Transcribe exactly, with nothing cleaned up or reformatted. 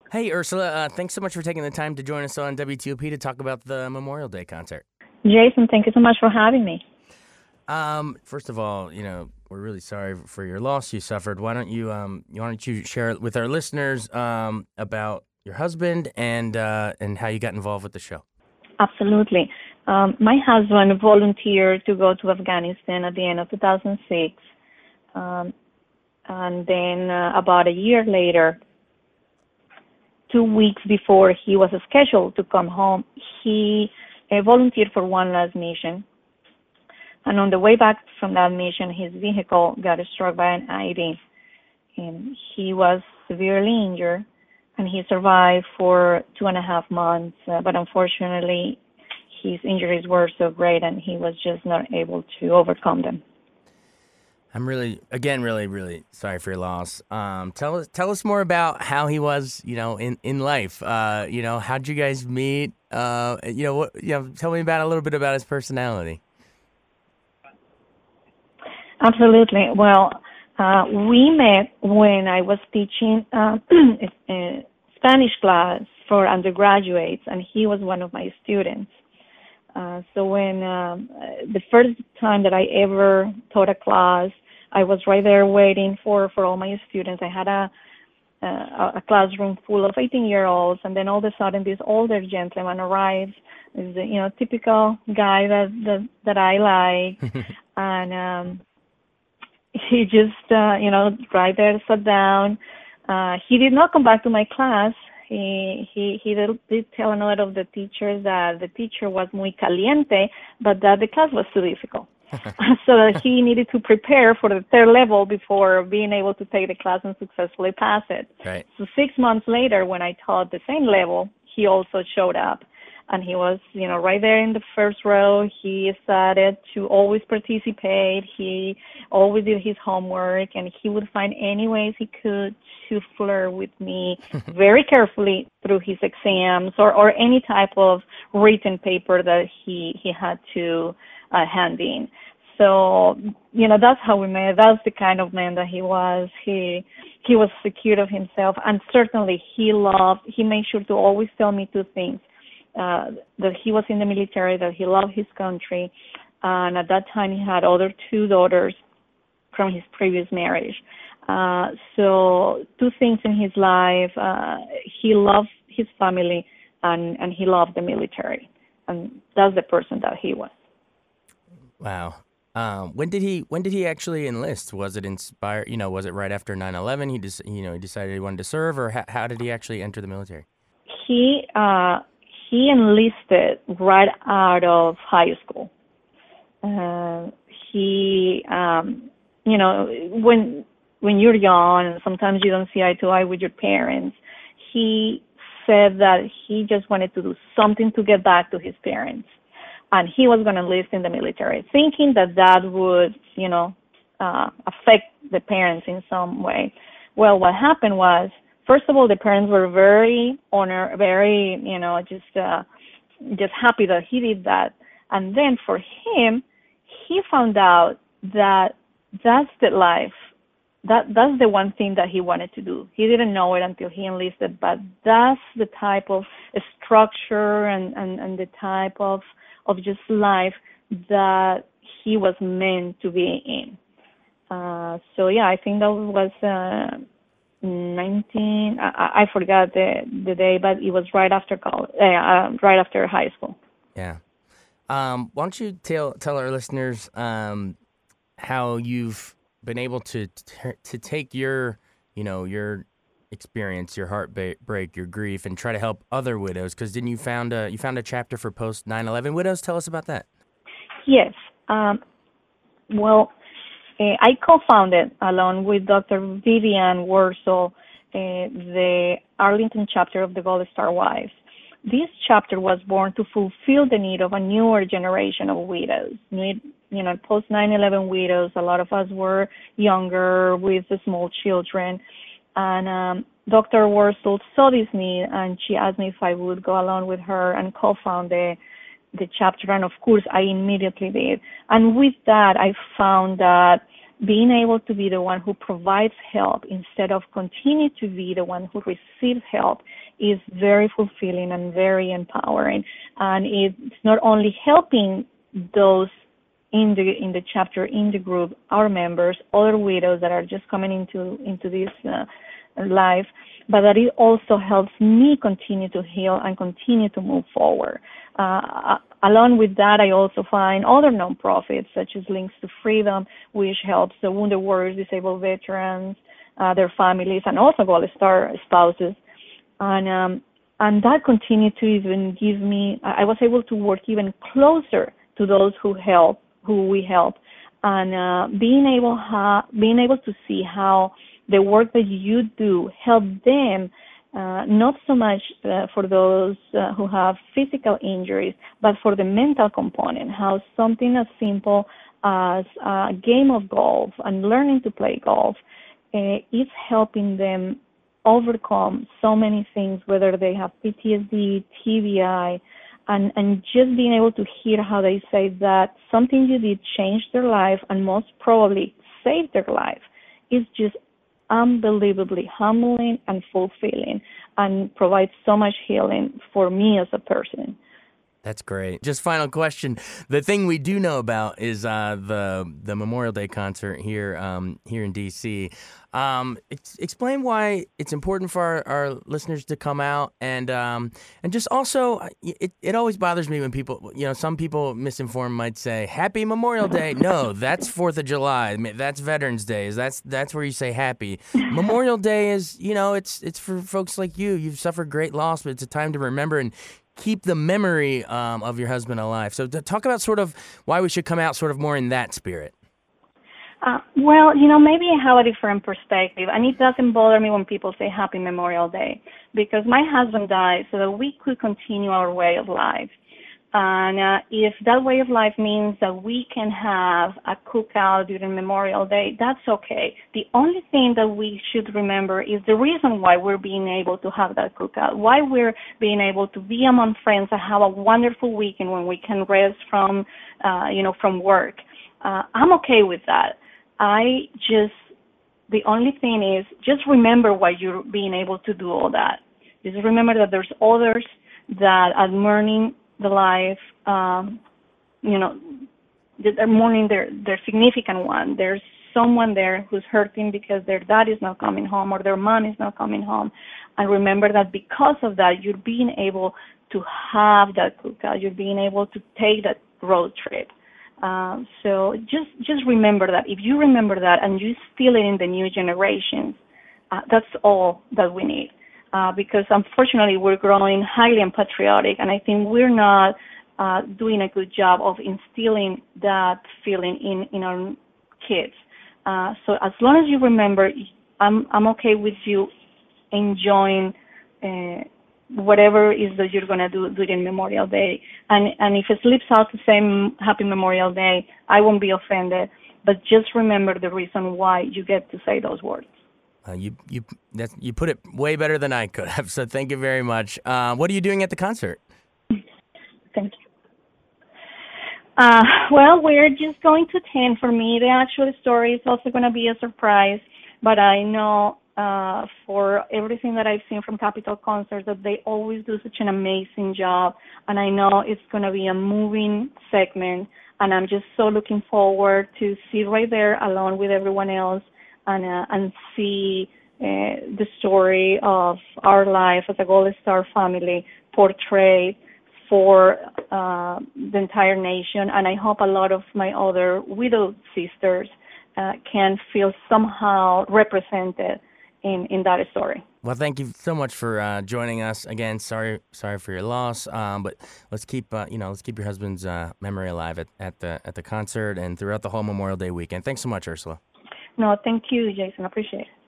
Hey, Ursula, uh, thanks so much for taking the time to join us on W T O P to talk about the Memorial Day concert. Jason, thank you so much for having me. Um, first of all, you know, we're really sorry for your loss you suffered. Why don't you, um, why don't you share with our listeners um, about your husband and uh, and how you got involved with the show? Absolutely. Um, my husband volunteered to go to Afghanistan at the end of two thousand six. Um, and then uh, about a year later, two weeks before he was scheduled to come home, he uh, volunteered for one last mission. And on the way back from that mission, his vehicle got struck by an I E D. And he was severely injured, and he survived for two and a half months. Uh, but unfortunately, his injuries were so great, and he was just not able to overcome them. I'm really, again, really, really sorry for your loss. Um, tell us, tell us more about how he was, you know, in in life. Uh, you know, how'd you guys meet? Uh, you know, what, you know, tell me about a little bit about his personality. Absolutely. Well, uh, we met when I was teaching uh, a Spanish class for undergraduates, and he was one of my students. Uh, so when um, uh, the first time that I ever taught a class, I was right there waiting for, for all my students. I had a, a a classroom full of eighteen-year-olds, and then all of a sudden this older gentleman arrives. Is the, you know typical guy that that, that I like, and um, he just uh, you know right there sat down. Uh, he did not come back to my class. He he he did, did tell another of the teachers that the teacher was muy caliente, but that the class was too difficult. So that he needed to prepare for the third level before being able to take the class and successfully pass it. Right. So six months later, when I taught the same level, he also showed up, and he was, you know, right there in the first row. He started to always participate. He always did his homework, and he would find any ways he could to flirt with me very carefully through his exams or, or any type of written paper that he, he had to uh, hand in. So, you know, that's how we met. That's the kind of man that he was. He he was secure of himself, and certainly he loved, he made sure to always tell me two things. Uh, that he was in the military, that he loved his country, and at that time he had other two daughters from his previous marriage. Uh, so two things in his life, uh, he loved his family, and, and he loved the military. And that's the person that he was. Wow. Um, when did he when did he actually enlist? Was it inspired? You know, was it right after nine eleven? He just you know he decided he wanted to serve, or how, how did he actually enter the military? He uh, he enlisted right out of high school. Uh, he, um, you know, when when you're young and sometimes you don't see eye to eye with your parents, he said that he just wanted to do something to get back to his parents, and he was going to enlist in the military, thinking that that would, you know, uh, affect the parents in some way. Well, what happened was, first of all, the parents were very honor, very, you know, just uh, just happy that he did that. And then for him, he found out that that's the life. That that's the one thing that he wanted to do. He didn't know it until he enlisted, but that's the type of structure and, and, and the type of of just life that he was meant to be in. Uh, so yeah, I think that was uh, nineteen. I, I forgot the the day, but it was right after college, uh, uh, right after high school. Yeah. Um, why don't you tell tell our listeners um, how you've been able to t- to take your you know your experience, your heartbreak, your grief, and try to help other widows? Because didn't you found a you found a chapter for post nine eleven widows? Tell us about that. Yes. Um, well, uh, I co-founded along with Doctor Vivian Warsaw uh, the Arlington chapter of the Gold Star Wives. This chapter was born to fulfill the need of a newer generation of widows. You know, post nine eleven widows, a lot of us were younger with small children. And um, Doctor Warsaw saw this need, and she asked me if I would go along with her and co-found the, the chapter. And of course, I immediately did. And with that, I found that being able to be the one who provides help instead of continue to be the one who receives help is very fulfilling and very empowering. And it's not only helping those in the in the chapter, in the group, our members, other widows that are just coming into into this uh, life, but that it also helps me continue to heal and continue to move forward. Uh, along with that, I also find other nonprofits such as Links to Freedom, which helps the wounded warriors, disabled veterans, uh, their families, and also Gold Star spouses. And um, and that continued to even give me, I was able to work even closer to those who help, who we help, and uh, being able ha- being able to see how the work that you do help them, uh, not so much uh, for those uh, who have physical injuries, but for the mental component, how something as simple as a game of golf and learning to play golf uh, is helping them overcome so many things, whether they have P T S D, T B I, and, and just being able to hear how they say that something you did changed their life and most probably saved their life is just unbelievably humbling and fulfilling and provides so much healing for me as a person. That's great. Just final question. The thing we do know about is uh, the the Memorial Day concert here um, here in D C. Um, ex- explain why it's important for our, our listeners to come out, and um, and just also, it, it always bothers me when people, you know, some people misinformed might say Happy Memorial Day. No, that's Fourth of July. That's Veterans Day. That's that's where you say happy. Memorial Day is, you know, it's it's for folks like you. You've suffered great loss, but it's a time to remember and keep the memory um, of your husband alive. So to talk about sort of why we should come out sort of more in that spirit. Uh, well, you know, maybe I have a different perspective, and it doesn't bother me when people say Happy Memorial Day, because my husband died so that we could continue our way of life. And uh, if that way of life means that we can have a cookout during Memorial Day, that's okay. The only thing that we should remember is the reason why we're being able to have that cookout, why we're being able to be among friends and have a wonderful weekend when we can rest from, uh, you know, from work. Uh, I'm okay with that. I just, the only thing is just remember why you're being able to do all that. Just remember that there's others that are mourning the life, um, you know, they're mourning their, their significant one. There's someone there who's hurting because their dad is not coming home or their mom is not coming home. And remember that because of that, you're being able to have that cookout. You're being able to take that road trip. Um, so just just remember that. If you remember that and you instill it in the new generations, uh, that's all that we need. Uh, because unfortunately we're growing highly unpatriotic, and I think we're not uh, doing a good job of instilling that feeling in, in our kids. Uh, so as long as you remember, I'm I'm okay with you enjoying uh, whatever is that you're going to do during Memorial Day. And and if it slips out to say Happy Memorial Day, I won't be offended. But just remember the reason why you get to say those words. Uh, you you that's, you put it way better than I could have, so thank you very much. Uh, what are you doing at the concert? Thank you. Uh, well, we're just going to attend. For me, the actual story is also going to be a surprise, but I know uh, for everything that I've seen from Capitol Concerts that they always do such an amazing job, and I know it's going to be a moving segment, and I'm just so looking forward to sit right there along with everyone else and uh, and see uh, the story of our life as a Gold Star family portrayed for uh, the entire nation. And I hope a lot of my other widowed sisters uh, can feel somehow represented in, in that story. Well, thank you so much for uh, joining us again. Sorry, sorry for your loss, um, but let's keep uh, you know let's keep your husband's uh, memory alive at, at the at the concert and throughout the whole Memorial Day weekend. Thanks so much, Ursula. No, thank you, Jason. I appreciate it.